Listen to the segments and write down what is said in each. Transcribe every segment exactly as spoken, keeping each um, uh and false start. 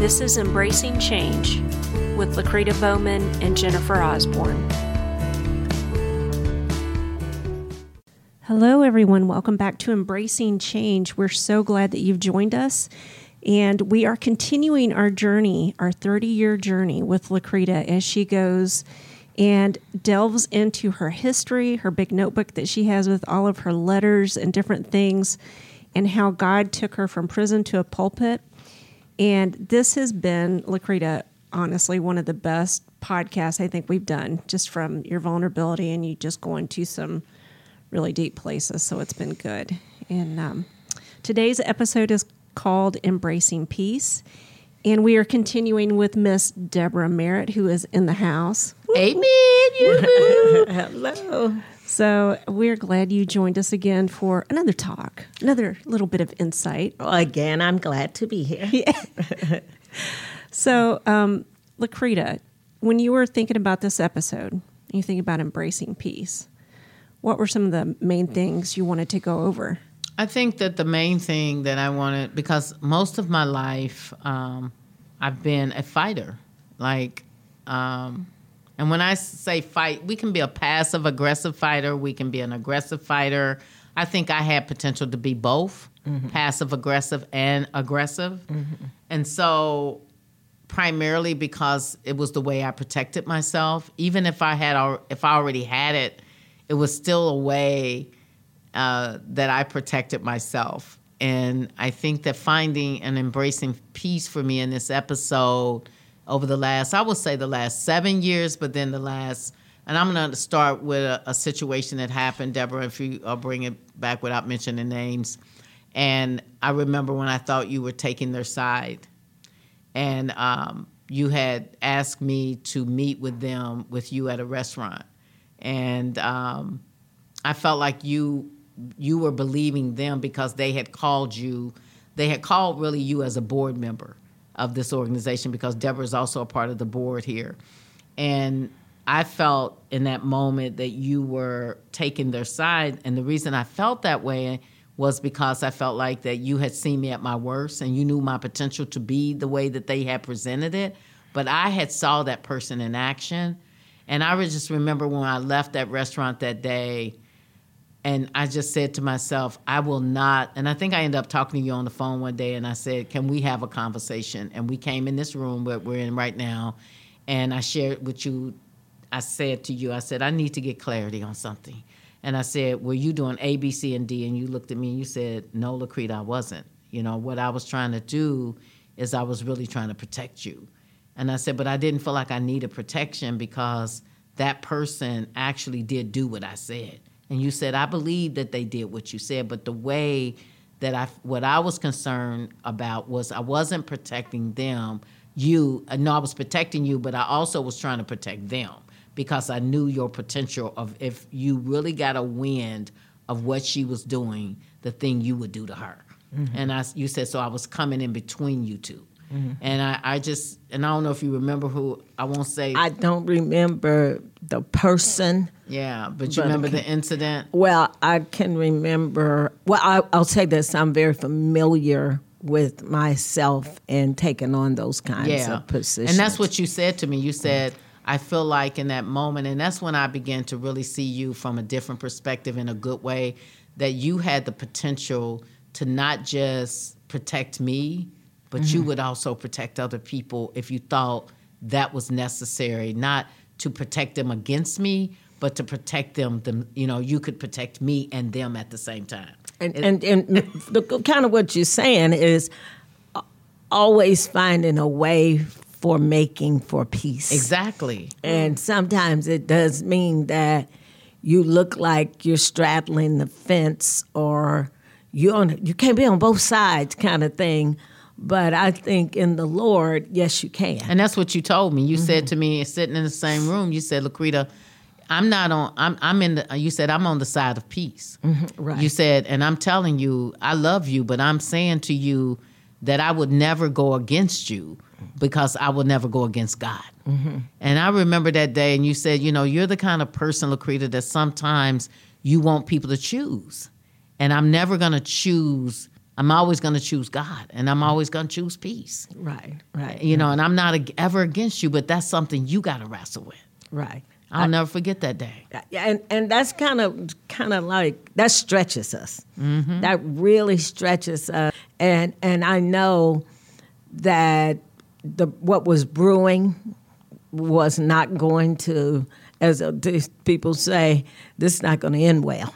This is Embracing Change with Lakrita Bowman and Jennifer Osborne. Hello, everyone. Welcome back to Embracing Change. We're so glad that you've joined us. And we are continuing our journey, our thirty-year journey with Lakrita as she goes and delves into her history, her big notebook that she has with all of her letters and different things, and how God took her from prison to a pulpit. And this has been, Lakrita, honestly, one of the best podcasts I think we've done, just from your vulnerability and you just going to some really deep places. So it's been good. And um, today's episode is called Embracing Peace. And we are continuing with Miss Deborah Merritt, who is in the house. Amen. Hello. So we're glad you joined us again for another talk, another little bit of insight. Well, again, I'm glad to be here. Yeah. So, um, Lakrita, when you were thinking about this episode, you think about embracing peace, what were some of the main things you wanted to go over? I think that the main thing that I wanted, because most of my life, um, I've been a fighter. Like, um, and when I say fight, we can be a passive-aggressive fighter. We can be an aggressive fighter. I think I had potential to be both, mm-hmm. passive-aggressive and aggressive. Mm-hmm. And so primarily because it was the way I protected myself. Even if I had, if I already had it, it was still a way uh, that I protected myself. And I think that finding and embracing peace for me in this episode over the last, I would say the last seven years, but then the last, and I'm going to start with a, a situation that happened, Deborah, if you, I'll bring it back without mentioning names. And I remember when I thought you were taking their side. And um, you had asked me to meet with them, with you at a restaurant. And um, I felt like you you were believing them because they had called you, they had called really you as a board member of this organization, because Deborah is also a part of the board here. And I felt in that moment that you were taking their side. And the reason I felt that way was because I felt like that you had seen me at my worst and you knew my potential to be the way that they had presented it. But I had saw that person in action. And I would just remember when I left that restaurant that day, and I just said to myself, I will not, and I think I ended up talking to you on the phone one day, and I said, can we have a conversation? And we came in this room that we're in right now, and I shared with you, I said to you, I said, I need to get clarity on something. And I said, were you doing A, B, C, and D? And you looked at me and you said, no, Lakrita, I wasn't. You know, what I was trying to do is I was really trying to protect you. And I said, but I didn't feel like I needed protection because that person actually did do what I said. And you said, I believe that they did what you said, but the way that I, what I was concerned about was I wasn't protecting them. You, no, I was protecting you, but I also was trying to protect them because I knew your potential of if you really got a wind of what she was doing, the thing you would do to her. Mm-hmm. And I, you said, so I was coming in between you two. Mm-hmm. And I, I just, and I don't know if you remember who, I won't say. I don't remember the person. Yeah, but you but remember the incident? Well, I can remember, well, I, I'll say this, I'm very familiar with myself and taking on those kinds yeah. of positions. And that's what you said to me. You said, mm-hmm. I feel like in that moment, and that's when I began to really see you from a different perspective in a good way, that you had the potential to not just protect me, but mm-hmm. you would also protect other people if you thought that was necessary, not to protect them against me, but to protect them, them you know, you could protect me and them at the same time. And, it, and, and the kind of what you're saying is always finding a way for making for peace. Exactly. And sometimes it does mean that you look like you're straddling the fence or you're on, you can't be on both sides kind of thing. But I think in the Lord, yes, you can. And that's what you told me. You mm-hmm. said to me, sitting in the same room, you said, Lakrita, I'm not on, I'm I'm in the, you said, I'm on the side of peace. Mm-hmm. Right. You said, and I'm telling you, I love you, but I'm saying to you that I would never go against you because I will never go against God. Mm-hmm. And I remember that day, and you said, you know, you're the kind of person, Lakrita, that sometimes you want people to choose. And I'm never going to choose I'm always going to choose God, and I'm always going to choose peace. Right, right. You know, and I'm not ag- ever against you, but that's something you got to wrestle with. Right. I'll I, never forget that day. Yeah, and, and that's kind of kind of like that stretches us. Mm-hmm. That really stretches us. And and I know that the what was brewing was not going to, as a, people say, this is not going to end well.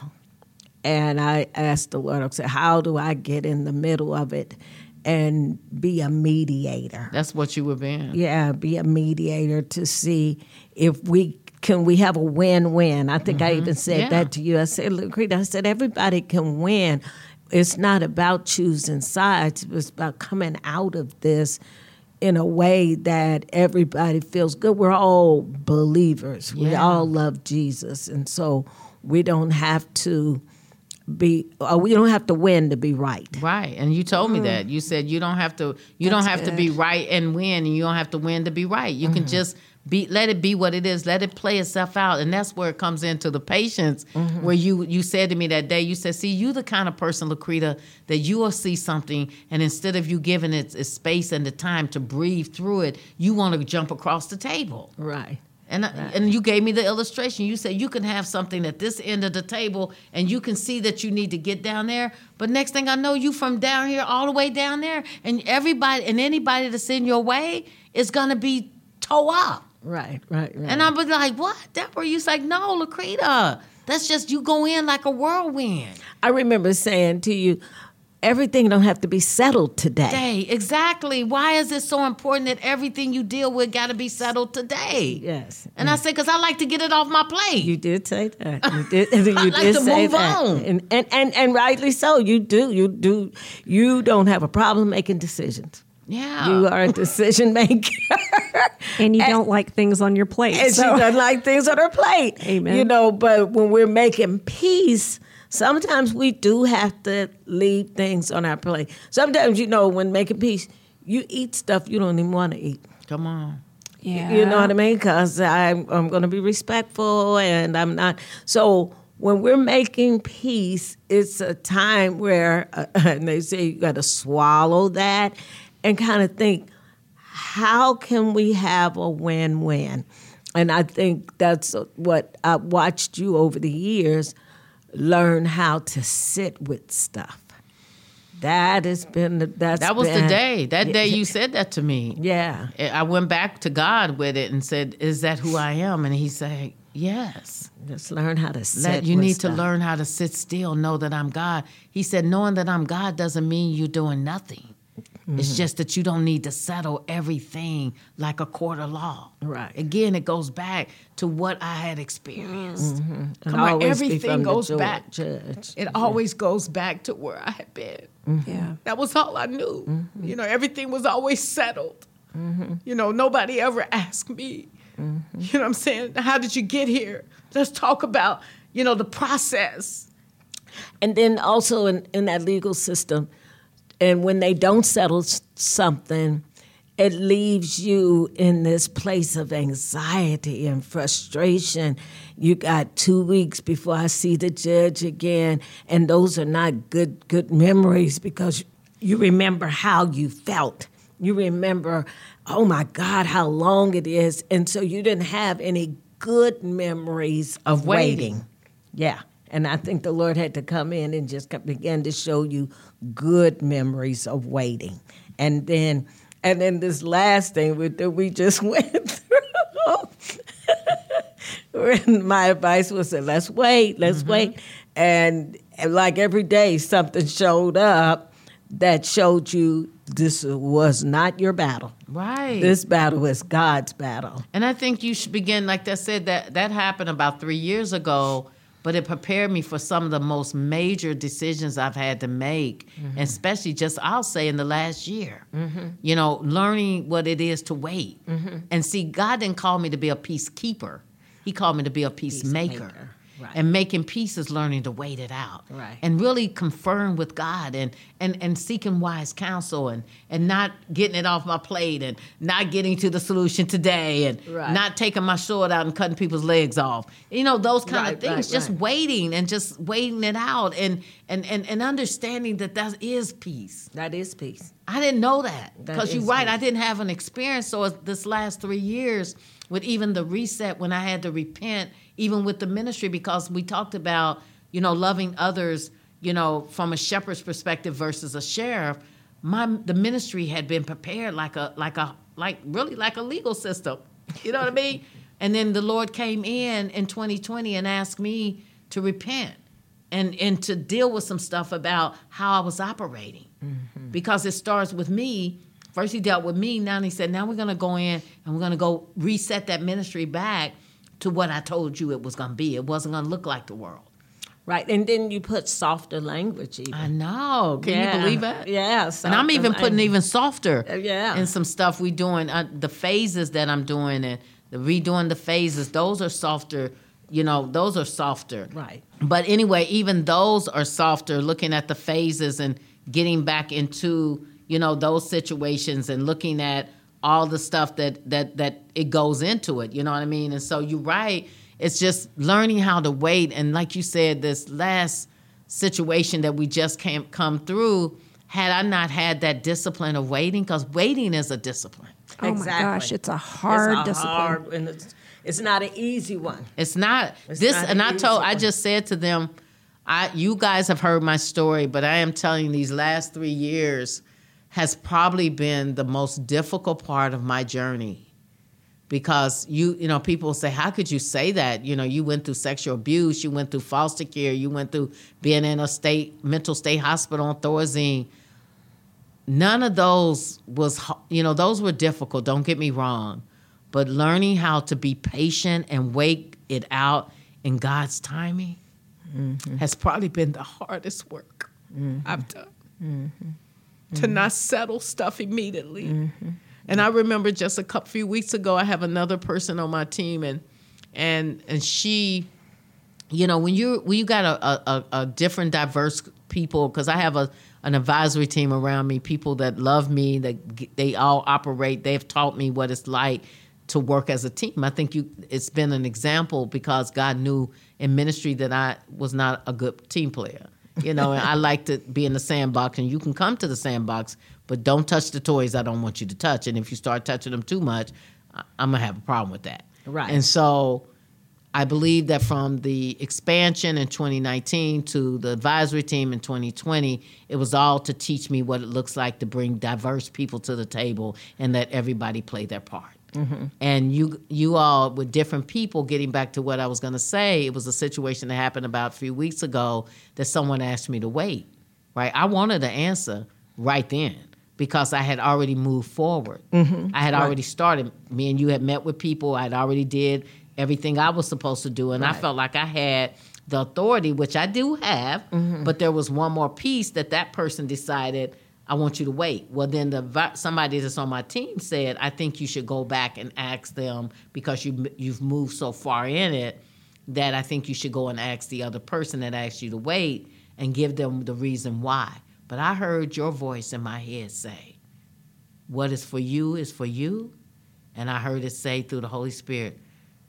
And I asked the Lord, I said, how do I get in the middle of it and be a mediator? That's what you were being. Yeah, be a mediator to see if we can we have a win-win. I think mm-hmm. I even said yeah. that to you. I said, Lucretia, I said, everybody can win. It's not about choosing sides. It's about coming out of this in a way that everybody feels good. We're all believers. Yeah. We all love Jesus. And so we don't have to be, uh, we don't have to win to be right. Right. And you told me mm. that. You said you don't have to, you That's don't have good. to be right and win, and you don't have to win to be right. You mm-hmm. can just be, let it be what it is. Let it play itself out. And that's where it comes into the patience, mm-hmm. where you, you said to me that day, you said, see, you the kind of person, Lucretia, that you will see something, and instead of you giving it its space and the time to breathe through it, you want to jump across the table. Right. And I, right. and you gave me the illustration. You said you can have something at this end of the table, and you can see that you need to get down there. But next thing I know, you from down here all the way down there, and everybody and anybody that's in your way is gonna be toe up. Right, right, right. And I was like, "What, Deborah?" You was like, "No, Lucretia, that's just you go in like a whirlwind." I remember saying to you, everything don't have to be settled today. Today, exactly. Why is it so important that everything you deal with got to be settled today? Yes. And mm. I said, because I like to get it off my plate. You did say that. You did. You I did like to say move that. on. And, and and and rightly so. You do. You do. You don't have a problem making decisions. Yeah. You are a decision maker. And you and, don't like things on your plate. And so. she doesn't like things on her plate. Amen. You know, but when we're making peace, sometimes we do have to leave things on our plate. Sometimes, you know, when making peace, you eat stuff you don't even want to eat. Come on. Yeah. You know what I mean? Because I'm, I'm going to be respectful and I'm not. So when we're making peace, it's a time where, uh, and they say you got to swallow that and kind of think, how can we have a win-win? And I think that's what I watched you over the years learn how to sit with stuff. That has been the, that's that was been, the day. That day you said that to me. Yeah. I went back to God with it and said, "Is that who I am?" And He said, "Yes." Just learn how to sit. Let, you with need stuff. to learn how to sit still. Know that I'm God. He said, "Knowing that I'm God doesn't mean you're doing nothing. Mm-hmm. It's just that you don't need to settle everything like a court of law." Right. Again, it goes back to what I had experienced. Mm-hmm. Come on, everything goes back. Judge. It always goes back to where I had been. Mm-hmm. Yeah. That was all I knew. Mm-hmm. You know, everything was always settled. Mm-hmm. You know, nobody ever asked me, mm-hmm. you know what I'm saying, how did you get here? Let's talk about, you know, the process. And then also in, in that legal system, and when they don't settle something, it leaves you in this place of anxiety and frustration. You got two weeks before I see the judge again, and those are not good good memories because you remember how you felt. You remember, oh my God, how long it is. And so you didn't have any good memories of waiting. waiting. Yeah. And I think the Lord had to come in and just begin to show you good memories of waiting. And then and then this last thing we, that we just went through, my advice was that let's wait, let's mm-hmm. wait. And, and like every day something showed up that showed you this was not your battle. Right. This battle is God's battle. And I think you should begin, like I said, that, that happened about three years ago. But it prepared me for some of the most major decisions I've had to make, mm-hmm. especially just, I'll say, in the last year. Mm-hmm. You know, learning what it is to wait. Mm-hmm. And see, God didn't call me to be a peacekeeper. He called me to be a peacemaker. peacemaker. Right. And making peace is learning to wait it out. Right. And really conferring with God and, and, and seeking wise counsel and, and not getting it off my plate and not getting to the solution today and Right. not taking my sword out and cutting people's legs off. You know, those kind Right, of things. right, just right. waiting and just waiting it out and, and, and, and understanding that that is peace. That is peace. I didn't know that That because you're is right. peace. I didn't have an experience. So it's this last three years with even the reset when I had to repent, even with the ministry, because we talked about, you know, loving others, you know, from a shepherd's perspective versus a sheriff. My the ministry had been prepared like a like a like really like a legal system. You know what I mean? And then the Lord came in in twenty twenty and asked me to repent and and to deal with some stuff about how I was operating. Mm-hmm. Because it starts with me. First he dealt with me. Now he said, now we're going to go in and we're going to go reset that ministry back to what I told you it was going to be. It wasn't going to look like the world. Right. And then you put softer language even. I know. Can Yeah. you believe that? Yeah. And I'm even putting language. even softer Uh, yeah. in some stuff we doing. Uh, the phases that I'm doing and the redoing the phases, those are softer. You know, those are softer. Right. But anyway, even those are softer, looking at the phases and getting back into, you know, those situations and looking at all the stuff that that that it goes into it. You know what I mean? And so you're right. It's just learning how to wait. And like you said, this last situation that we just came come through, had I not had that discipline of waiting, because waiting is a discipline. Oh my gosh, it's a hard it's a discipline. Hard, and it's, it's not an easy one. It's not It's this, not and an I easy told, I one. just said to them, I, you guys have heard my story, but I am telling you, these last three years has probably been the most difficult part of my journey. Because you, you know, people say, how could you say that? You know, you went through sexual abuse, you went through foster care, you went through being in a state mental state hospital on Thorazine. None of those was, you know, those were difficult. Don't get me wrong, but learning how to be patient and wait it out in God's timing mm-hmm. has probably been the hardest work mm-hmm. I've done. Mm-hmm. To not settle stuff immediately. Mm-hmm. And I remember just a couple few weeks ago, I have another person on my team, and and and she, you know, when you when you got a a, a different diverse people, because I have a an advisory team around me, people that love me, that they all operate. They've taught me what it's like to work as a team. I think you it's been an example because God knew in ministry that I was not a good team player. You know, and I like to be in the sandbox, and you can come to the sandbox, but don't touch the toys I don't want you to touch. And if you start touching them too much, I'm going to have a problem with that. Right. And so I believe that from the expansion in twenty nineteen to the advisory team in twenty twenty, it was all to teach me what it looks like to bring diverse people to the table and let everybody play their part. Mm-hmm. And you you all, with different people, getting back to what I was going to say, it was a situation that happened about a few weeks ago that someone asked me to wait, right? I wanted an answer right then because I had already moved forward. Mm-hmm. I had right. already started. Me and you had met with people. I had already did everything I was supposed to do, and right. I felt like I had the authority, which I do have, mm-hmm. but there was one more piece that that person decided, I want you to wait. Well, then the somebody that's on my team said, I think you should go back and ask them because you, you've moved so far in it that I think you should go and ask the other person that asked you to wait and give them the reason why. But I heard your voice in my head say, what is for you is for you. And I heard it say through the Holy Spirit,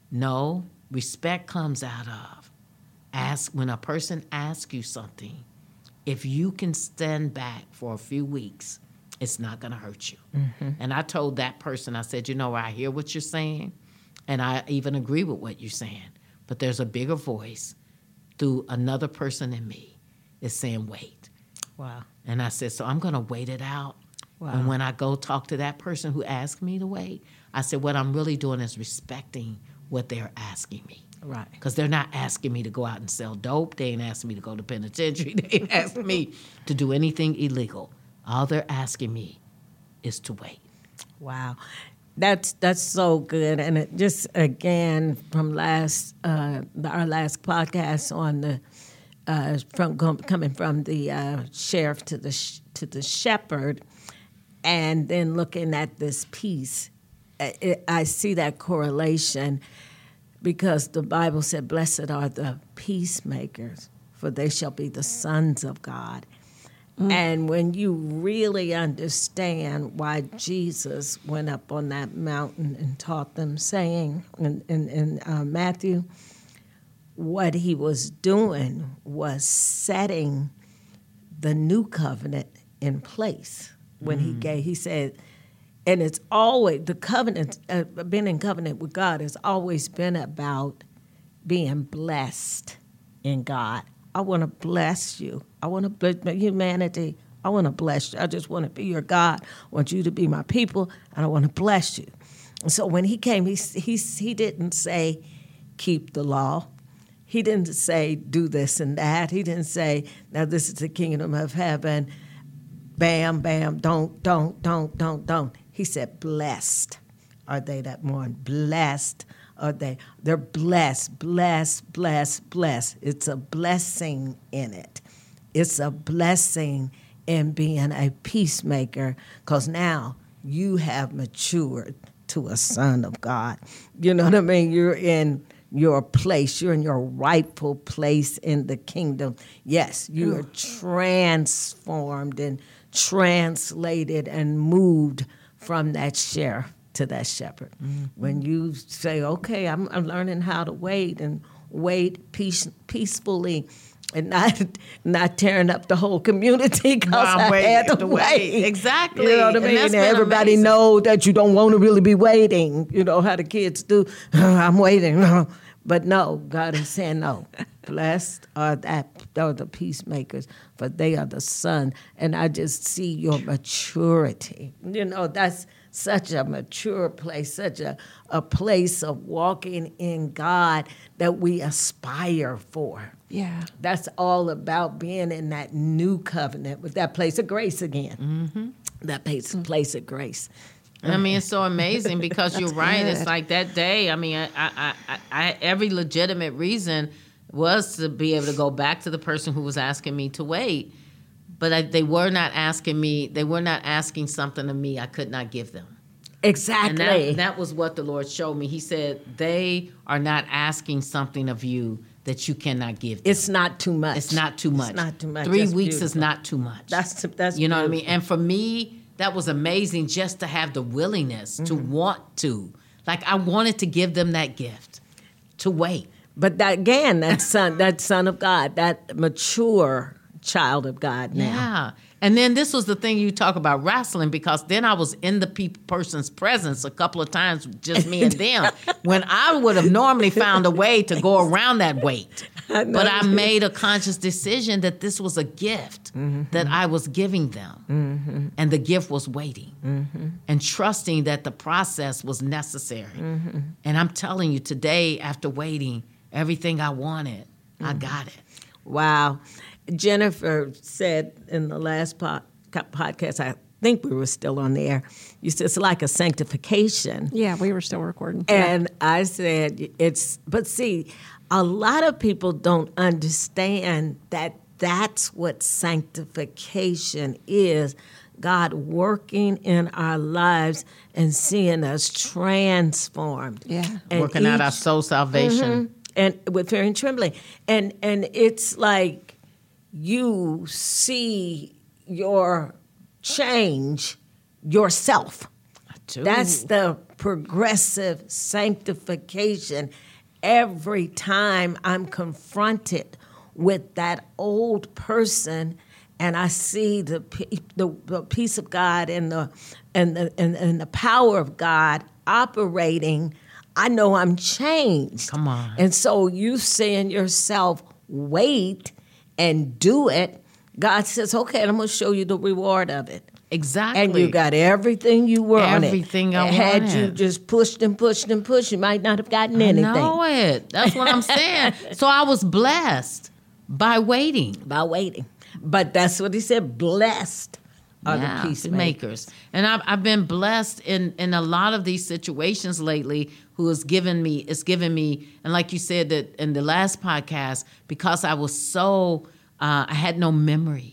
no, respect comes out of ask when a person asks you something. If you can stand back for a few weeks, it's not going to hurt you. Mm-hmm. And I told that person, I said, you know, I hear what you're saying, and I even agree with what you're saying, but there's a bigger voice through another person in me that's saying, wait. Wow. And I said, so I'm going to wait it out. Wow. And when I go talk to that person who asked me to wait, I said, what I'm really doing is respecting what they're asking me. Right. Because they're not asking me to go out and sell dope. They ain't asking me to go to penitentiary. They ain't asking me to do anything illegal. All they're asking me is to wait. Wow. That's that's so good. And it just, again, from last uh, our last podcast on the, uh, from coming from the uh, sheriff to the sh- to the shepherd, and then looking at this piece, it, I see that correlation. because the Bible said, blessed are the peacemakers, for they shall be the sons of God. Mm. And when you really understand why Jesus went up on that mountain and taught them, saying in, in, in uh, Matthew, what he was doing was setting the new covenant in place. When mm. he gave, he said, and it's always, the covenant, uh, being in covenant with God has always been about being blessed in God. I want to bless you. I want to bless humanity. I want to bless you. I just want to be your God. I want you to be my people, and I want to bless you. And so when he came, he, he, he didn't say, keep the law. He didn't say, do this and that. He didn't say, now this is the kingdom of heaven. Bam, bam, don't, don't, don't, don't, don't. He said, blessed are they that mourn. Blessed are they. They're blessed, blessed, blessed, blessed. It's a blessing in it. It's a blessing in being a peacemaker, because now you have matured to a son of God. You know what I mean? You're in your place. You're in your rightful place in the kingdom. Yes, you are transformed and translated and moved from that sheriff to that shepherd. Mm-hmm. When you say, okay, I'm, I'm learning how to wait and wait peace, peacefully and not not tearing up the whole community because no, I had to, to wait. wait. Exactly. You know what I mean? And everybody amazing. know that you don't want to really be waiting. You know how the kids do. Oh, I'm waiting. But no, God is saying no. Blessed are that are the peacemakers, for they are the son. And I just see your maturity. You know, that's such a mature place, such a, a place of walking in God that we aspire for. Yeah. That's all about being in that new covenant with that place of grace again. Mm-hmm. That place, place of grace. And I mean, it's so amazing because you're right. good. It's like that day. I mean, I, I, I, I, every legitimate reason was to be able to go back to the person who was asking me to wait. But I, they were not asking me, they were not asking something of me I could not give them. Exactly. And that, that was what the Lord showed me. He said, they are not asking something of you that you cannot give them. It's not too much. It's not too much. It's not too much. Three That's weeks beautiful. is not too much. That's that's You know beautiful. what I mean? And for me, that was amazing just to have the willingness mm-hmm. to want to. Like, I wanted to give them that gift, to wait. But that, again, that son, that son of God, that mature child of God now. Yeah. And then this was the thing you talk about wrestling, because then I was in the pe- person's presence a couple of times, just me and them, when I would have normally found a way to go around that weight. I but I made a conscious decision that this was a gift mm-hmm. that I was giving them. Mm-hmm. And the gift was waiting mm-hmm. and trusting that the process was necessary. Mm-hmm. And I'm telling you, today, after waiting, everything I wanted, mm-hmm. I got it. Wow. Jennifer said in the last po- podcast, I think we were still on the air, you said it's like a sanctification. Yeah, we were still recording. And yeah. I said it's, but see, a lot of people don't understand that that's what sanctification is. God working in our lives and seeing us transformed. Yeah. And working each, out our soul salvation. Mm-hmm, and with fear and trembling. And and it's like you see your change yourself. That's the progressive sanctification. Every time I'm confronted with that old person and I see the the, the peace of God and the and the and, and the power of God operating, I know I'm changed. Come on. And so you saying yourself, wait and do it. God says, okay, I'm going to show you the reward of it. Exactly. And you got everything you wanted. Everything I and had wanted. you just pushed and pushed and pushed, you might not have gotten anything. I know it. That's what I'm saying. So I was blessed by waiting. By waiting. But that's what he said, blessed are yeah, the peacemakers. And I've, I've been blessed in, in a lot of these situations lately who has given me, it's given me, and like you said that in the last podcast, because I was so, uh, I had no memory.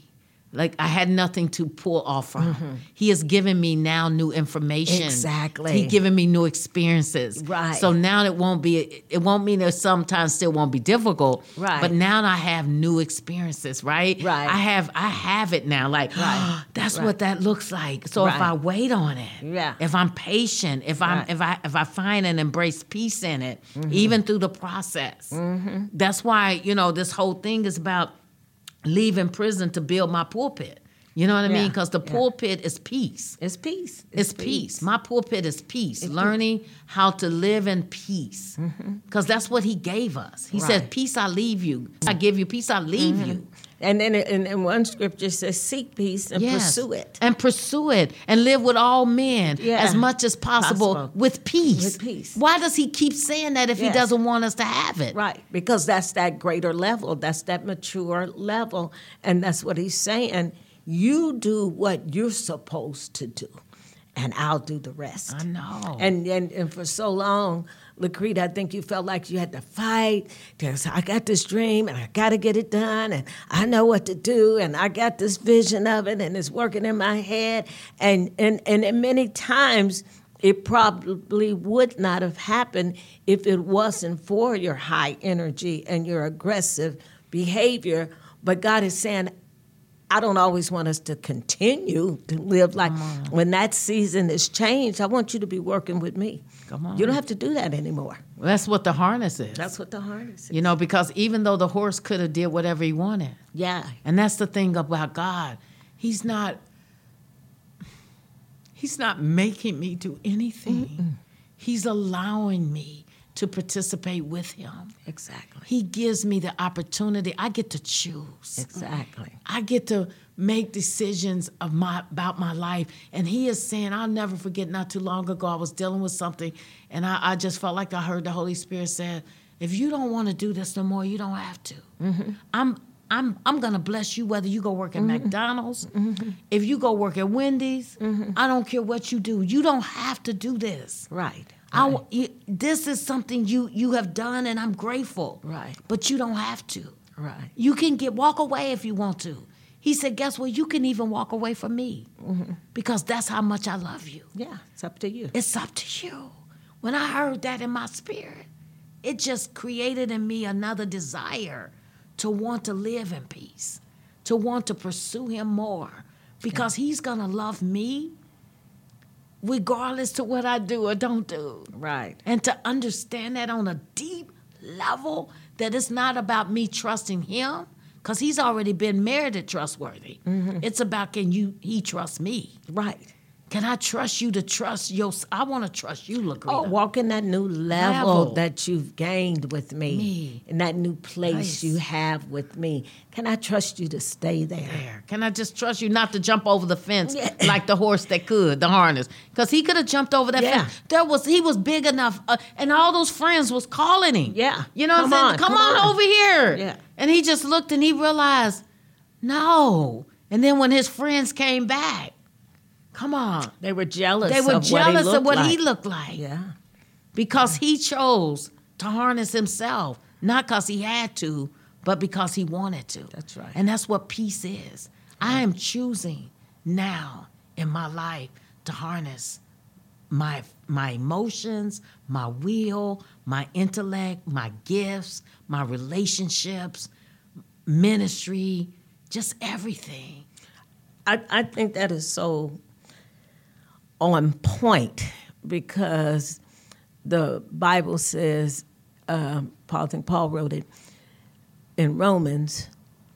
like I had nothing to pull off from. Mm-hmm. He has given me now new information. Exactly. He's given me new experiences. Right. So now it won't be, it won't mean that sometimes still won't be difficult. Right. But now I have new experiences, right? Right. I have I have it now. Like, right. that's right. what that looks like. So right. if I wait on it, yeah. if I'm patient, if I'm right. if I if I find and embrace peace in it, mm-hmm. even through the process. Mm-hmm. That's why, you know, this whole thing is about leaving prison to build my pulpit. You know what I yeah. mean? Because the yeah. pulpit is peace. It's peace. It's, it's peace. peace. My pulpit is peace. It's Learning peace. How to live in peace. Because mm-hmm. that's what he gave us. He right. said, peace I leave you. I give you peace, I leave mm-hmm. you. And then in, in one scripture says, seek peace and yes. pursue it. And pursue it. And live with all men yeah. as much as possible, possible with peace. With peace. Why does he keep saying that if yes. he doesn't want us to have it? Right. Because that's that greater level. That's that mature level. And that's what he's saying. You do what you're supposed to do, and I'll do the rest. I know. And and, and for so long, Lakrita, I think you felt like you had to fight. There's, I got this dream, and I got to get it done, and I know what to do, and I got this vision of it, and it's working in my head. And and and many times, it probably would not have happened if it wasn't for your high energy and your aggressive behavior. But God is saying, I don't always want us to continue to live like when that season is changed. I want you to be working with me. Come on. You don't have to do that anymore. Well, that's what the harness is. That's what the harness is. You know, because even though the horse could have did whatever he wanted. Yeah. And that's the thing about God. He's not, he's not making me do anything. Mm-mm. He's allowing me to participate with him. Exactly. He gives me the opportunity. I get to choose. Exactly. I get to make decisions of my about my life. And he is saying, I'll never forget, not too long ago, I was dealing with something, and I, I just felt like I heard the Holy Spirit say, if you don't want to do this no more, you don't have to. Mm-hmm. I'm I'm I'm gonna bless you whether you go work at mm-hmm. McDonald's, mm-hmm. if you go work at Wendy's, mm-hmm. I don't care what you do. You don't have to do this. Right. I, you, this is something you, you have done, and I'm grateful. Right. But you don't have to. Right. You can get walk away if you want to. He said, guess what? You can even walk away from me mm-hmm. because that's how much I love you. Yeah, it's up to you. It's up to you. When I heard that in my spirit, it just created in me another desire to want to live in peace, to want to pursue him more because yeah. he's going to love me regardless to what I do or don't do. Right. And to understand that on a deep level, that it's not about me trusting him, because he's already been merited trustworthy. Mm-hmm. It's about, can you, he trust me? Right. Can I trust you to trust your, I want to trust you, Lakrita. Oh, walk in that new level, level. that you've gained with me. Me. In that new place nice. you have with me. Can I trust you to stay there? there? Can I just trust you not to jump over the fence yeah. like the horse that could, the harness? Because he could have jumped over that yeah. fence. There was, he was big enough, uh, and all those friends was calling him. Yeah. You know come what I'm saying? On, come, come on, on over here. Yeah. And he just looked and he realized, no. And then when his friends came back, come on. They were jealous They were of jealous what he of what like. he looked like. Yeah. Because he chose to harness himself, not because he had to, but because he wanted to. That's right. And that's what peace is. Right. I am choosing now in my life to harness my my emotions, my will, my intellect, my gifts, my relationships, ministry, just everything. I, I think that is so on point because the Bible says, uh, Paul, I think Paul wrote it in Romans,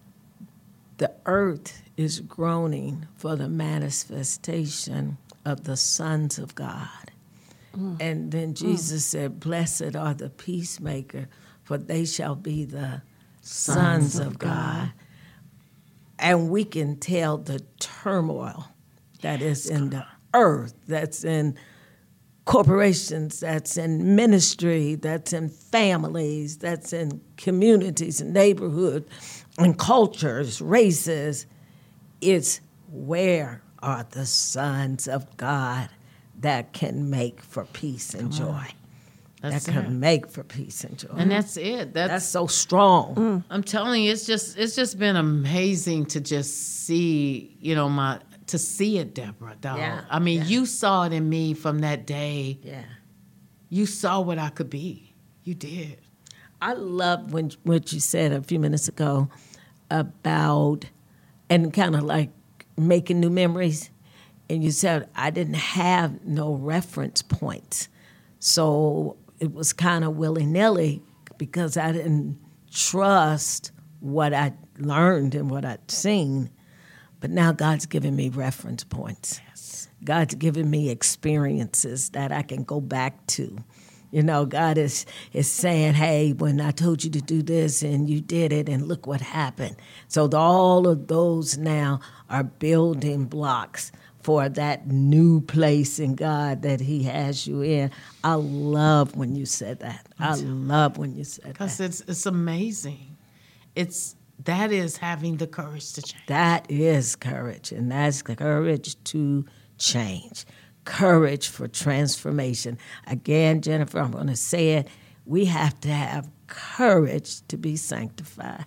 the earth is groaning for the manifestation of the sons of God. Mm. And then Jesus mm. said, blessed are the peacemaker, for they shall be the sons, sons of, of God. God. And we can tell the turmoil that yes, is in God. the earth, that's in corporations, that's in ministry, that's in families, that's in communities and neighborhoods and cultures, races. It's where are the sons of God that can make for peace and Come joy. On. That's that can it. make for peace and joy. And that's it. That's, That's so strong. Mm. I'm telling you, it's just it's just been amazing to just see, you know, my to see it, Deborah. Dog. Yeah, I mean, yeah. you saw it in me from that day. Yeah. You saw what I could be. You did. I love when what you said a few minutes ago about and kind of like making new memories. And you said I didn't have no reference points, so it was kind of willy nilly because I didn't trust what I learned and what I'd seen. But now God's given me reference points. Yes. God's given me experiences that I can go back to. You know, God is is saying, hey, when I told you to do this and you did it and look what happened. So the, all of those now are building blocks for that new place in God that he has you in. I love when you said that. I love when you said Because that. it's it's amazing. It's that is having the courage to change. That is courage, and that's courage to change. Courage for transformation. Again, Jennifer, I'm going to say it. We have to have courage to be sanctified.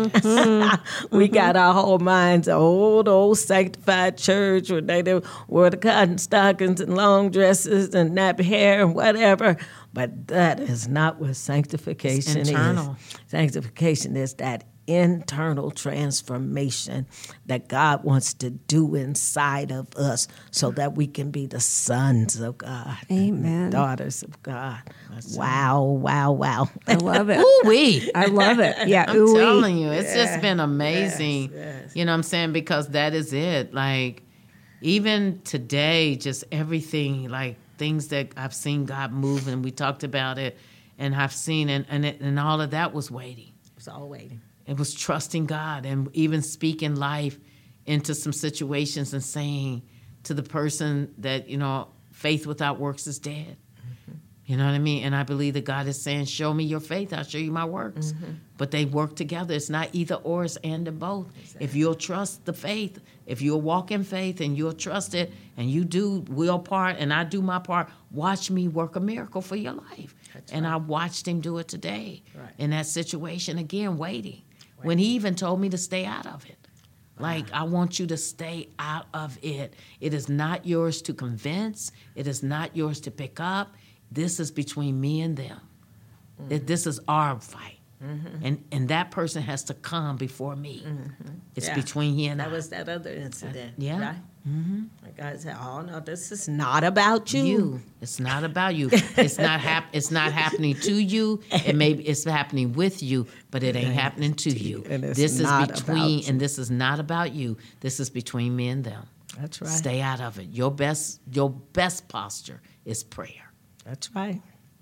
Mm-hmm. we mm-hmm. got our whole minds, old, old sanctified church where they do, wore the cotton stockings and long dresses and nappy hair and whatever. But that is not what sanctification it's internal. is. Sanctification is that internal transformation that God wants to do inside of us so that we can be the sons of God. Amen. Daughters of God. That's wow, wow, wow. I love it. Ooh-wee. I love it. Yeah, I'm ooh-wee. telling you, it's Yeah. just been amazing. Yes, yes. You know what I'm saying? Because that is it. Like, even today, just everything, like things that I've seen God move, and we talked about it, and I've seen, and, and, it, and all of that was waiting. It's all waiting. It was trusting God and even speaking life into some situations and saying to the person that, you know, faith without works is dead. Mm-hmm. You know what I mean? And I believe that God is saying, show me your faith, I'll show you my works. Mm-hmm. But they work together. It's not either or, it's and in both. Exactly. If you'll trust the faith, if you'll walk in faith and you'll trust it, and you do your part and I do my part, watch me work a miracle for your life. That's and right. I watched him do it today right. in that situation, again, waiting. When he even told me to stay out of it. Like, I want you to stay out of it. It is not yours to convince. It is not yours to pick up. This is between me and them. Mm-hmm. This is our fight. Mm-hmm. And and that person has to come before me. Mm-hmm. It's yeah. between he and that I. That was that other incident. Uh, yeah. Right? Mm-hmm. The guy said, oh, no, this is not about you. you. It's not about you. It's not hap- It's not happening to you. It may it's happening with you, but it ain't happening to you. This is between, and this is not about you. This is between me and them. That's right. Stay out of it. Your best, your best posture is prayer. That's right.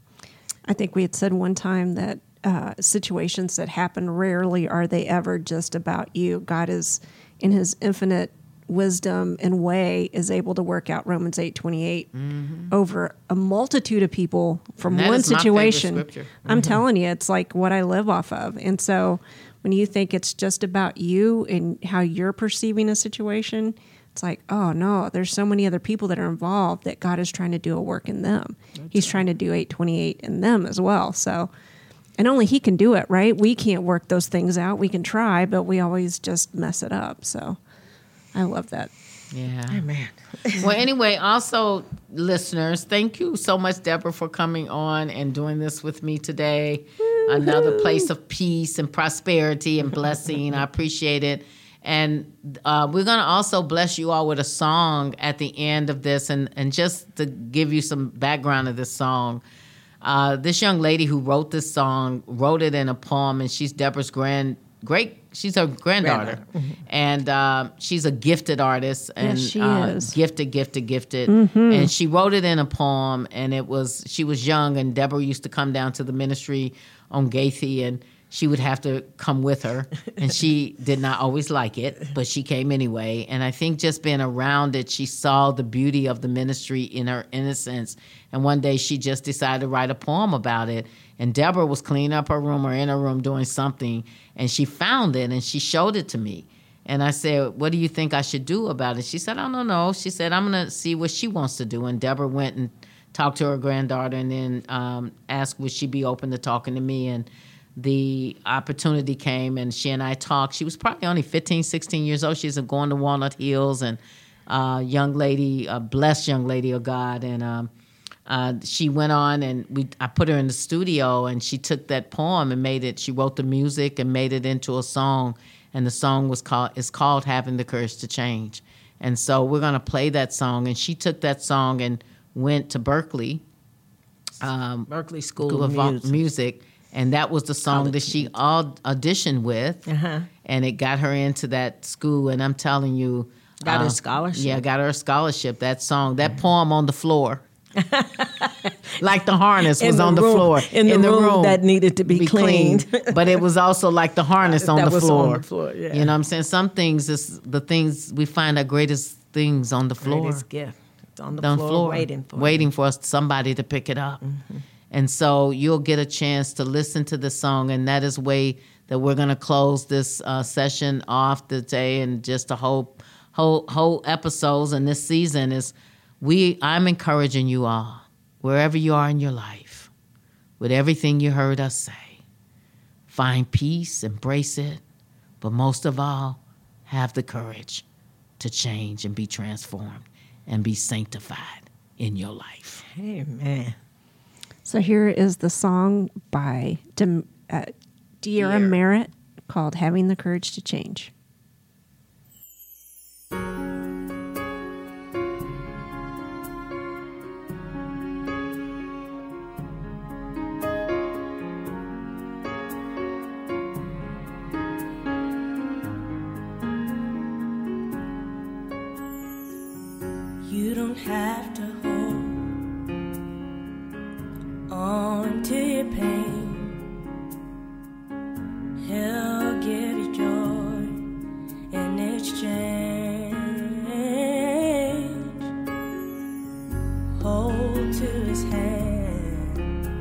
I think we had said one time that uh, situations that happen rarely are they ever just about you. God is, in his infinite wisdom and way, is able to work out Romans eight twenty-eight mm-hmm. over a multitude of people from one situation. Mm-hmm. I'm telling you, it's like what I live off of. And so when you think it's just about you and how you're perceiving a situation, it's like, oh no, there's so many other people that are involved that God is trying to do a work in them. That's He's right. trying to do eight twenty-eight in them as well. So, and only he can do it, right? We can't work those things out. We can try, but we always just mess it up. So I love that. Yeah. Amen. Well, anyway, also, listeners, thank you so much, Deborah, for coming on and doing this with me today. Woo-hoo. Another place of peace and prosperity and blessing. I appreciate it. And uh, we're going to also bless you all with a song at the end of this. And, and just to give you some background of this song, uh, this young lady who wrote this song wrote it in a poem, and she's Deborah's grand great she's her granddaughter, mm-hmm. and uh, she's a gifted artist, and yes, she uh, is. gifted gifted gifted mm-hmm. and she wrote it in a poem, and it was she was young, and Deborah used to come down to the ministry on Gaethie, and she would have to come with her, and she did not always like it, but she came anyway. And I think just being around it, she saw the beauty of the ministry in her innocence. And one day she just decided to write a poem about it. And Deborah was cleaning up her room or in her room doing something, and she found it, and she showed it to me. And I said, what do you think I should do about it? She said, I don't know. She said, I'm going to see what she wants to do. And Deborah went and talk to her granddaughter, and then um, ask would she be open to talking to me. And the opportunity came, and she and I talked. She was probably only fifteen, sixteen years old. She's going to Walnut Hills, and uh, young lady, a blessed young lady of God. And um, uh, she went on, and we I put her in the studio, and she took that poem and made it. She wrote the music and made it into a song, and the song was called is called "Having the Courage to Change." And so we're going to play that song. And she took that song and went to Berkeley, um, Berkeley School, School of of Music. Music, and that was the song that she aud- auditioned with, Uh-huh. and it got her into that school. And I'm telling you, Got her uh, scholarship? Yeah, got her a scholarship. That song, that poem on the floor, like the harness In was the on the room- floor in the room that needed to be cleaned. but it was also like the harness on That the was floor. on the floor, yeah. You know what I'm saying? Some things is the things we find our greatest things on the floor. Greatest gift. It's on the On floor, waiting for waiting for us, somebody to pick it up. Mm-hmm. And so you'll get a chance to listen to the song, and that is way that we're going to close this uh, session off today, and just the whole whole whole episodes and this season is we. I'm encouraging you all, wherever you are in your life, with everything you heard us say, find peace, embrace it, but most of all, have the courage to change and be transformed and be sanctified in your life. Amen. So here is the song by Dem- uh, Deira Deir. Merritt called "Having the Courage to Change." You don't have to hold on to your pain. He'll give you joy in exchange. Hold to his hand,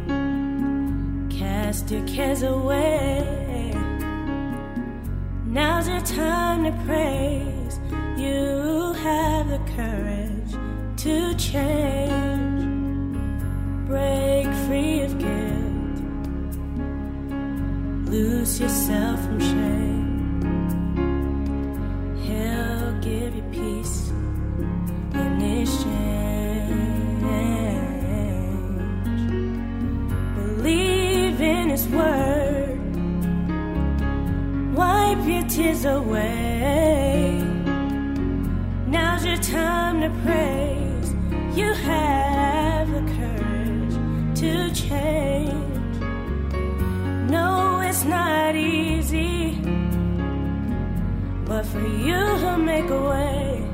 cast your cares away. Now's your time to praise. You have the courage to change. Break free of guilt. Loose yourself from shame. He'll give you peace in exchange. Believe in his word. Wipe your tears away. Now's your time to praise. You have the courage to change. No, it's not easy, but for you he'll make a way.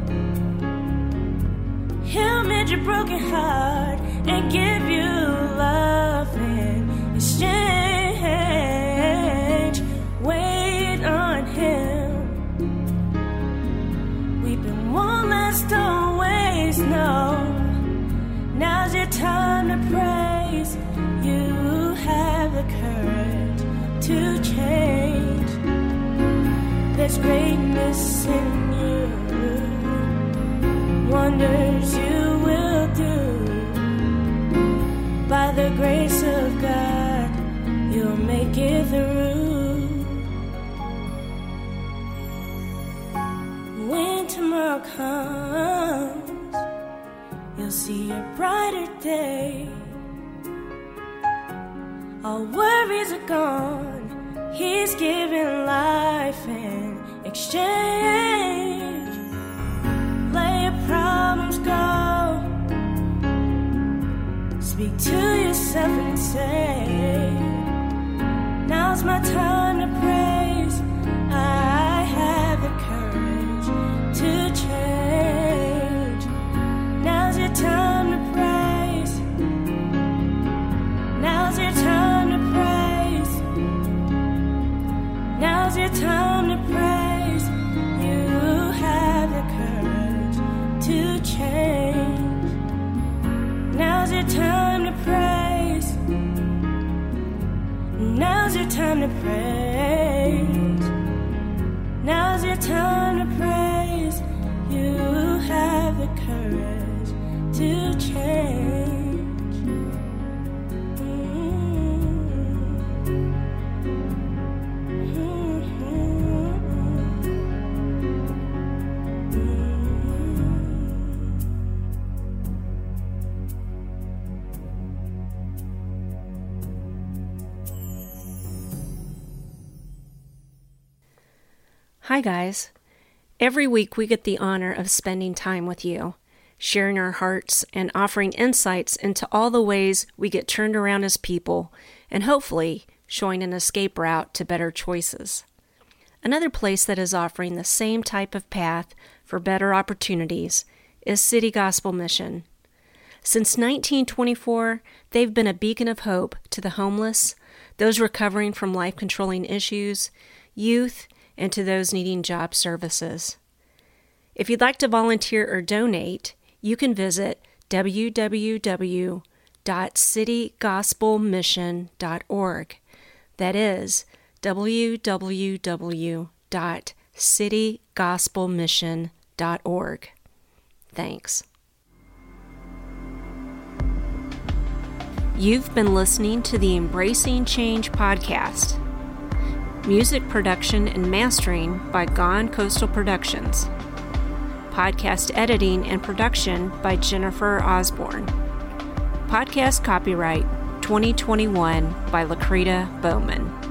He'll mend your broken heart and give you love in exchange. Wait on him. Weeping won't last always, no. Now's your time to praise. You have the courage to change. There's greatness in you. Wonders you will do. By the grace of God, you'll make it through. When tomorrow comes, you'll see a brighter day. All worries are gone. He's giving life in exchange. Let your problems go. Speak to yourself and say, now's my time to praise. I have the courage to change. Now's your time to praise. Now's your time to praise. Now's your time to praise. You have the courage to change. Now's your time to praise. Now's your time to praise. Now's your time to praise. You have the courage to change. Hi, guys. Every week we get the honor of spending time with you, sharing our hearts and offering insights into all the ways we get turned around as people, and hopefully showing an escape route to better choices. Another place that is offering the same type of path for better opportunities is City Gospel Mission. Since nineteen twenty-four, they've been a beacon of hope to the homeless, those recovering from life-controlling issues, youth, and to those needing job services. If you'd like to volunteer or donate, you can visit w w w dot city gospel mission dot org. That is w w w dot city gospel mission dot org. Thanks. You've been listening to the Embracing Change podcast. Music production and mastering by Gone Coastal Productions. Podcast editing and production by Jennifer Osborne. Podcast copyright twenty twenty-one by Lakrita Bowman.